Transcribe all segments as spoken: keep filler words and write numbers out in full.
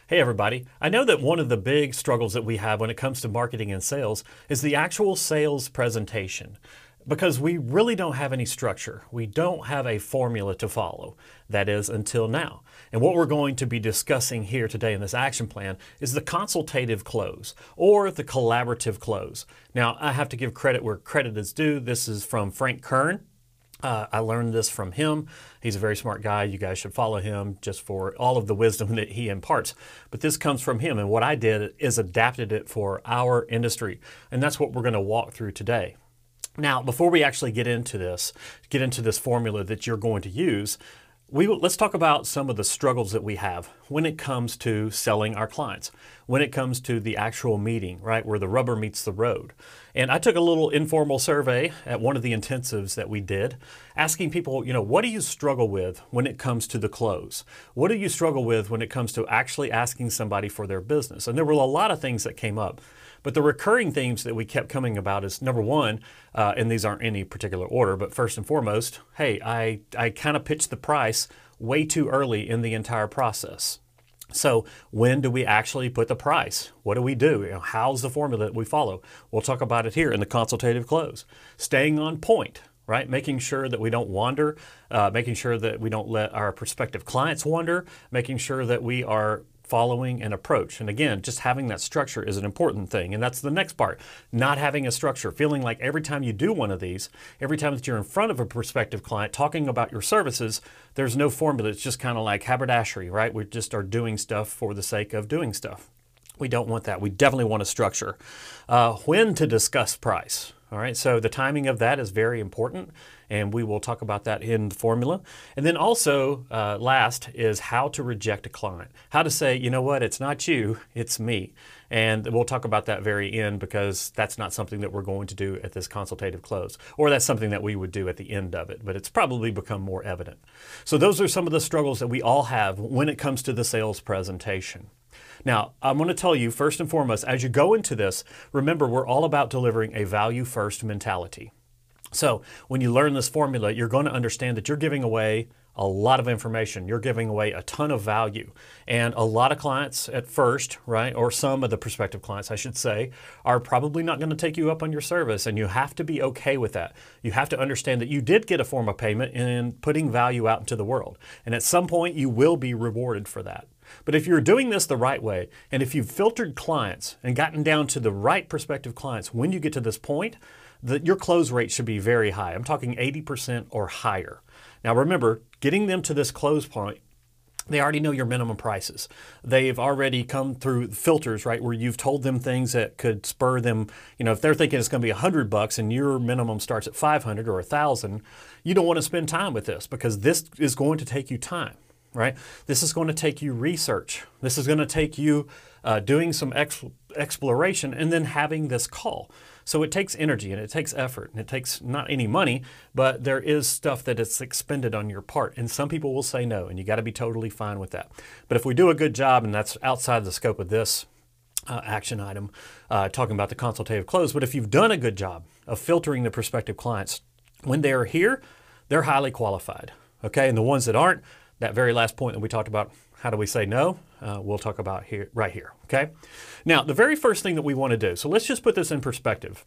Hey everybody, I know that one of the big struggles that we have when it comes to marketing and sales is the actual sales presentation, because we really don't have any structure. We don't have a formula to follow, that is until now. And what we're going to be discussing here today in this action plan is the consultative close or the collaborative close. Now, I have to give credit where credit is due. This is from Frank Kern. Uh, I learned this from him. He's a very smart guy. You guys should follow him just for all of the wisdom that he imparts. But this comes from him, and what I did is adapted it for our industry. And that's what we're going to walk through today. Now, before we actually get into this, get into this formula that you're going to use, we will, let's talk about some of the struggles that we have when it comes to selling our clients, when it comes to the actual meeting, right, where the rubber meets the road. And I took a little informal survey at one of the intensives that we did, asking people, you know, what do you struggle with when it comes to the close? What do you struggle with when it comes to actually asking somebody for their business? And there were a lot of things that came up. But the recurring themes that we kept coming about is, number one, uh, and these aren't any particular order, but first and foremost, hey, I, I kind of pitched the price way too early in the entire process. So when do we actually put the price? What do we do? You know, how's the formula that we follow? We'll talk about it here in the consultative close. Staying on point, right? Making sure that we don't wander, uh, making sure that we don't let our prospective clients wander, making sure that we are following an approach. And again, just having that structure is an important thing. And that's the next part, not having a structure, feeling like every time you do one of these, every time that you're in front of a prospective client talking about your services, there's no formula. It's just kind of like haberdashery, right? We just are doing stuff for the sake of doing stuff. We don't want that. We definitely want a structure. Uh, when to discuss price. All right, so the timing of that is very important, and we will talk about that in the formula. And then also, uh, last is how to reject a client. How to say, you know what, it's not you, it's me. And we'll talk about that very end, because that's not something that we're going to do at this consultative close, or that's something that we would do at the end of it, but it's probably become more evident. So those are some of the struggles that we all have when it comes to the sales presentation. Now, I'm going to tell you first and foremost, as you go into this, remember we're all about delivering a value-first mentality. So when you learn this formula, you're going to understand that you're giving away a lot of information. You're giving away a ton of value. And a lot of clients at first, right, or some of the prospective clients, I should say, are probably not going to take you up on your service, and you have to be okay with that. You have to understand that you did get a form of payment in putting value out into the world. And at some point, you will be rewarded for that. But if you're doing this the right way, and if you've filtered clients and gotten down to the right prospective clients, when you get to this point, the, your close rate should be very high. I'm talking eighty percent or higher. Now remember, getting them to this close point, they already know your minimum prices. They've already come through filters, right, where you've told them things that could spur them. You know, if they're thinking it's going to be a hundred bucks and your minimum starts at five hundred or a thousand, you don't want to spend time with this, because this is going to take you time. Right? This is going to take you research. This is going to take you uh, doing some ex exploration and then having this call. So it takes energy and it takes effort and it takes not any money, but there is stuff that is expended on your part. And some people will say no, and you got to be totally fine with that. But if we do a good job, and that's outside the scope of this uh, action item, uh, talking about the consultative close, but if you've done a good job of filtering the prospective clients, when they are here, they're highly qualified. Okay, and the ones that aren't, that very last point that we talked about, how do we say no? Uh, we'll talk about here, right here, okay? Now, the very first thing that we want to do, so let's just put this in perspective.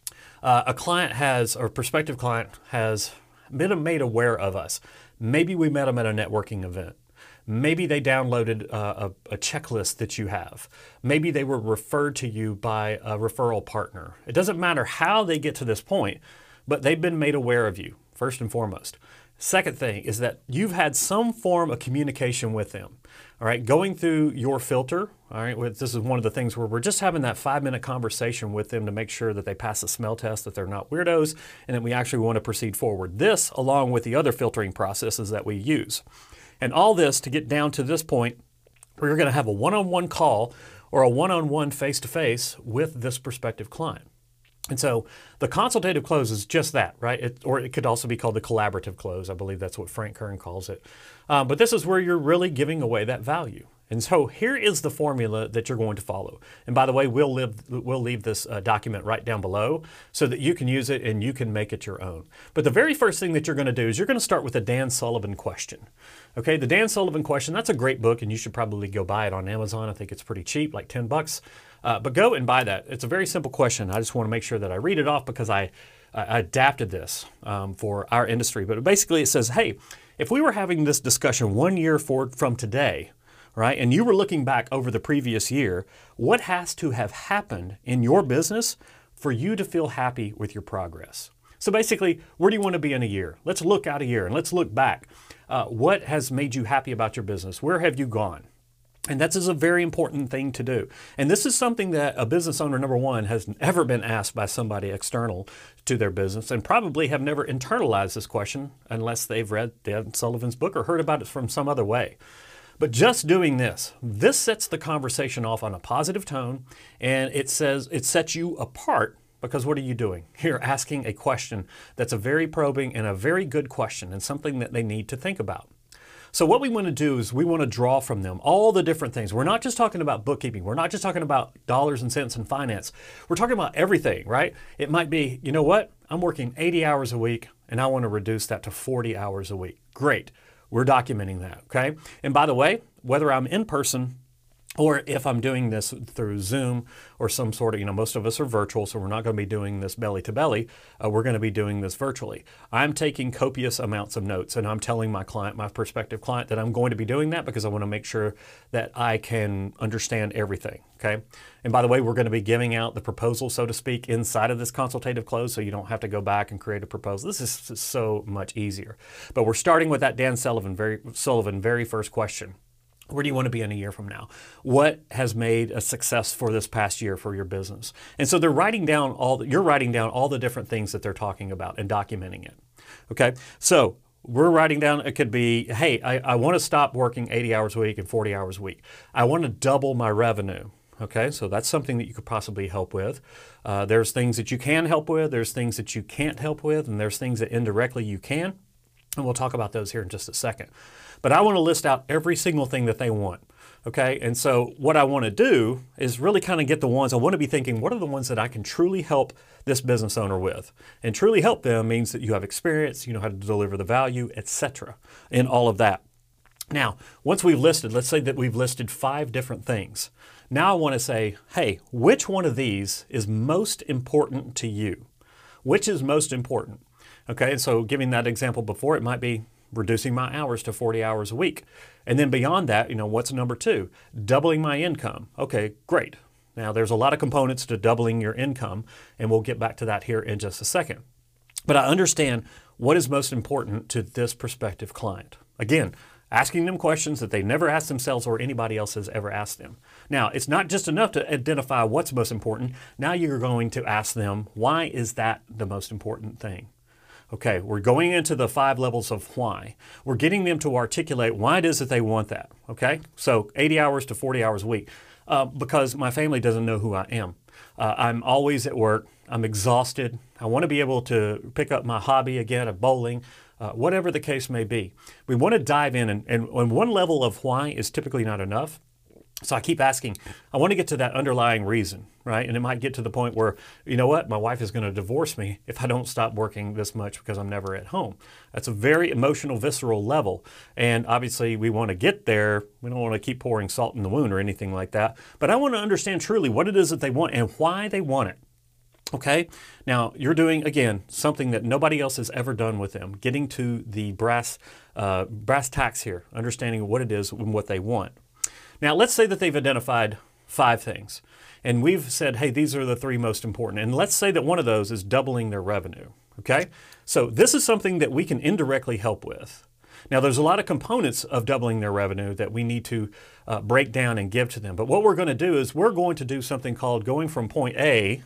Uh, a client has, or a prospective client has been made aware of us. Maybe we met them at a networking event. Maybe they downloaded uh, a, a checklist that you have. Maybe they were referred to you by a referral partner. It doesn't matter how they get to this point, but they've been made aware of you, first and foremost. Second thing is that you've had some form of communication with them, all right, going through your filter, all right, this is one of the things where we're just having that five-minute conversation with them to make sure that they pass the smell test, that they're not weirdos, and that we actually want to proceed forward. This, along with the other filtering processes that we use. And all this to get down to this point, we're going to have a one-on-one call or a one-on-one face-to-face with this prospective client. And so the consultative close is just that, right? It, or it could also be called the collaborative close. I believe that's what Frank Kern calls it. Um, but this is where you're really giving away that value. And so here is the formula that you're going to follow. And by the way, we'll, live, we'll leave this uh, document right down below so that you can use it and you can make it your own. But the very first thing that you're going to do is you're going to start with the Dan Sullivan question. Okay, the Dan Sullivan question, that's a great book and you should probably go buy it on Amazon. I think it's pretty cheap, like ten bucks. Uh, but go and buy that. It's a very simple question. I just want to make sure that I read it off because I, I adapted this um, for our industry. But basically it says, hey, if we were having this discussion one year forward from today, right, and you were looking back over the previous year, what has to have happened in your business for you to feel happy with your progress? So basically, where do you want to be in a year? Let's look out a year and let's look back. Uh, what has made you happy about your business? Where have you gone? And that is a very important thing to do. And this is something that a business owner, number one, has never been asked by somebody external to their business and probably have never internalized this question unless they've read Dan Sullivan's book or heard about it from some other way. But just doing this, this sets the conversation off on a positive tone, and it says it sets you apart because what are you doing? You're asking a question that's a very probing and a very good question and something that they need to think about. So what we want to do is we want to draw from them all the different things. We're not just talking about bookkeeping. We're not just talking about dollars and cents and finance. We're talking about everything, right? It might be, you know what? I'm working eighty hours a week and I want to reduce that to forty hours a week. Great. We're documenting that, okay? And by the way, whether I'm in person or if I'm doing this through Zoom or some sort of, you know, most of us are virtual, so we're not going to be doing this belly to belly. Uh, we're going to be doing this virtually. I'm taking copious amounts of notes and I'm telling my client, my prospective client, that I'm going to be doing that because I want to make sure that I can understand everything, okay? And by the way, we're going to be giving out the proposal, so to speak, inside of this consultative close, so you don't have to go back and create a proposal. This is so much easier. But we're starting with that Dan Sullivan very, Sullivan very first question. Where do you want to be in a year from now? What has made a success for this past year for your business? And so they're writing down all, the, you're writing down all the different things that they're talking about and documenting it. Okay, so we're writing down, it could be, hey, I, I want to stop working eighty hours a week and forty hours a week. I want to double my revenue. Okay, so that's something that you could possibly help with. Uh, there's things that you can help with, there's things that you can't help with, and there's things that indirectly you can. And we'll talk about those here in just a second. But I want to list out every single thing that they want. Okay, and so what I want to do is really kind of get the ones, I want to be thinking, what are the ones that I can truly help this business owner with? And truly help them means that you have experience, you know how to deliver the value, et cetera, in all of that. Now, once we've listed, let's say that we've listed five different things. Now I want to say, hey, which one of these is most important to you? Which is most important? Okay, and so giving that example before, it might be reducing my hours to forty hours a week. And then beyond that, you know, what's number two? Doubling my income. Okay, great. Now there's a lot of components to doubling your income, and we'll get back to that here in just a second. But I understand what is most important to this prospective client. Again, asking them questions that they never asked themselves or anybody else has ever asked them. Now, it's not just enough to identify what's most important. Now you're going to ask them, why is that the most important thing? Okay, we're going into the five levels of why. We're getting them to articulate why it is that they want that, okay? So eighty hours to forty hours a week, uh, because my family doesn't know who I am. Uh, I'm always at work. I'm exhausted. I want to be able to pick up my hobby again, of bowling, uh, whatever the case may be. We want to dive in, and, and, and one level of why is typically not enough. So I keep asking, I want to get to that underlying reason, right? And it might get to the point where, you know what, my wife is going to divorce me if I don't stop working this much because I'm never at home. That's a very emotional, visceral level. And obviously we want to get there. We don't want to keep pouring salt in the wound or anything like that. But I want to understand truly what it is that they want and why they want it. Okay, now you're doing, again, something that nobody else has ever done with them, getting to the brass, uh, brass tacks here, understanding what it is and what they want. Now, let's say that they've identified five things, and we've said, hey, these are the three most important. And let's say that one of those is doubling their revenue, okay? So this is something that we can indirectly help with. Now, there's a lot of components of doubling their revenue that we need to uh, break down and give to them. But what we're going to do is we're going to do something called going from point A,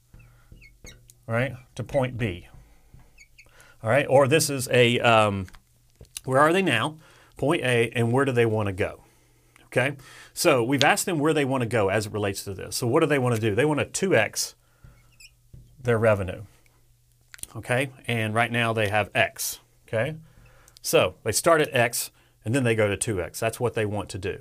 right, to point B, all right? Or this is a, um, where are they now? Point A, and where do they want to go? Okay, so we've asked them where they want to go as it relates to this. So what do they want to do? They want to two X their revenue. Okay, and right now they have X. Okay, so they start at X and then they go to two X. That's what they want to do.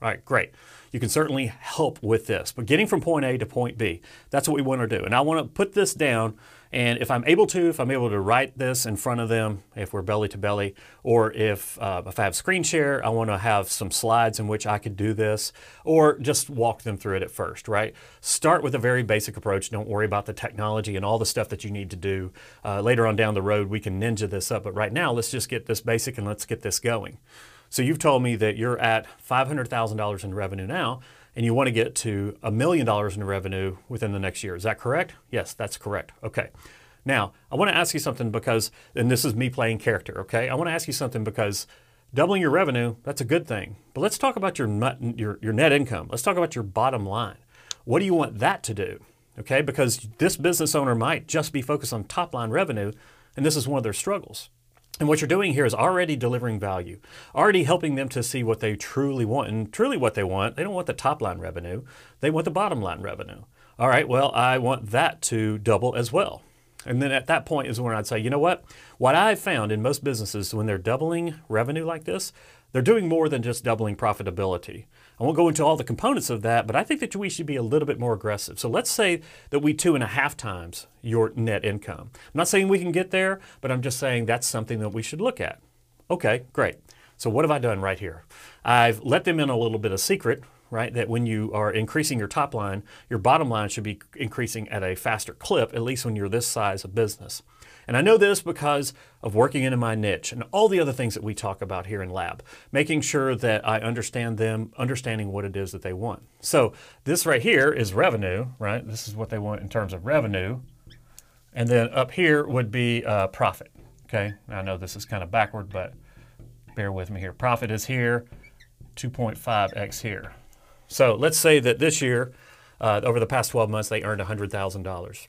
All right, great. You can certainly help with this, but getting from point A to point B, that's what we want to do. And I want to put this down, and if I'm able to, if I'm able to write this in front of them, if we're belly to belly, or if, uh, if I have screen share, I want to have some slides in which I could do this, or just walk them through it at first, right? Start with a very basic approach. Don't worry about the technology and all the stuff that you need to do. Uh, later on down the road, we can ninja this up, but right now, let's just get this basic and let's get this going. So you've told me that you're at five hundred thousand dollars in revenue now, and you want to get to a million dollars in revenue within the next year. Is that correct? Yes, that's correct. Okay. Now, I want to ask you something because, and this is me playing character, okay? I want to ask you something because doubling your revenue, that's a good thing. But let's talk about your net, your, your net income. Let's talk about your bottom line. What do you want that to do? Okay, because this business owner might just be focused on top line revenue, and this is one of their struggles. And what you're doing here is already delivering value, already helping them to see what they truly want. And truly what they want, they don't want the top line revenue, they want the bottom line revenue. All right, well, I want that to double as well. And then at that point is when I'd say, you know what? What I've found in most businesses, when they're doubling revenue like this, they're doing more than just doubling profitability. I won't go into all the components of that, but I think that we should be a little bit more aggressive. So let's say that we two and a half times your net income. I'm not saying we can get there, but I'm just saying that's something that we should look at. Okay, great. So what have I done right here? I've let them in a little bit of secret, right? That when you are increasing your top line, your bottom line should be increasing at a faster clip, at least when you're this size of business. And I know this because of working into my niche and all the other things that we talk about here in Lab, making sure that I understand them, understanding what it is that they want. So this right here is revenue, right? This is what they want in terms of revenue. And then up here would be uh, profit, okay? I know this is kind of backward, but bear with me here. Profit is here, two point five x here. So let's say that this year, uh, over the past twelve months, they earned one hundred thousand dollars.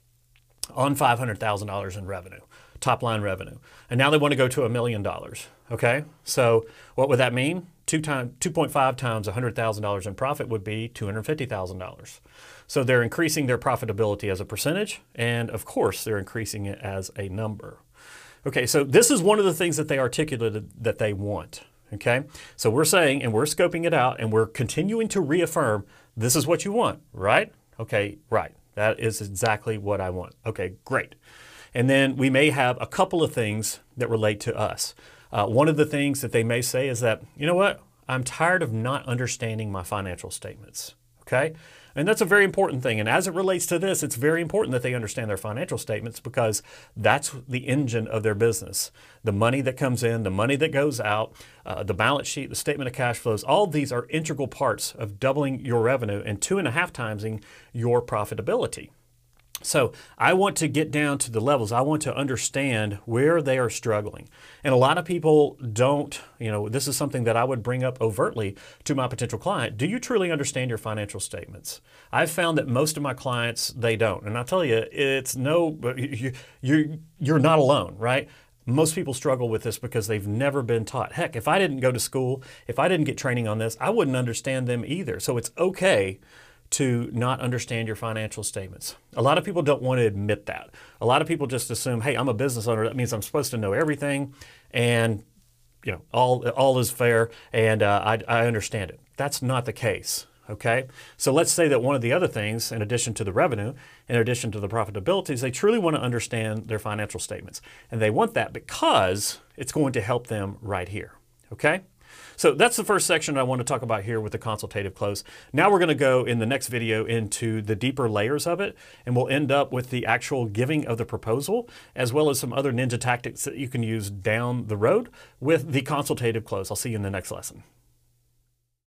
On five hundred thousand dollars in revenue, top line revenue. And now they want to go to a million dollars, okay? So what would that mean? Two time, two point five times one hundred thousand dollars in profit would be two hundred fifty thousand dollars. So they're increasing their profitability as a percentage, and of course, they're increasing it as a number. Okay, so this is one of the things that they articulated that they want, okay? So we're saying, and we're scoping it out, and we're continuing to reaffirm, this is what you want, right? Okay, right. That is exactly what I want. Okay, great. And then we may have a couple of things that relate to us. Uh, one of the things that they may say is that, you know what, I'm tired of not understanding my financial statements, okay? And that's a very important thing. And as it relates to this, it's very important that they understand their financial statements because that's the engine of their business. The money that comes in, the money that goes out, uh, the balance sheet, the statement of cash flows, all of these are integral parts of doubling your revenue and two and a half timesing your profitability. So I want to get down to the levels. I want to understand where they are struggling. And a lot of people don't, you know, this is something that I would bring up overtly to my potential client. Do you truly understand your financial statements? I've found that most of my clients, they don't. And I'll tell you, it's no, you, you, you're not alone, right? Most people struggle with this because they've never been taught. Heck, if I didn't go to school, if I didn't get training on this, I wouldn't understand them either. So it's okay to not understand your financial statements. A lot of people don't want to admit that. A lot of people just assume, hey, I'm a business owner. That means I'm supposed to know everything and you know, all, all is fair and uh, I, I understand it. That's not the case, okay? So let's say that one of the other things, in addition to the revenue, in addition to the profitability, is they truly want to understand their financial statements. And they want that because it's going to help them right here, okay? So that's the first section I want to talk about here with the consultative close. Now we're going to go in the next video into the deeper layers of it, and we'll end up with the actual giving of the proposal, as well as some other ninja tactics that you can use down the road with the consultative close. I'll see you in the next lesson.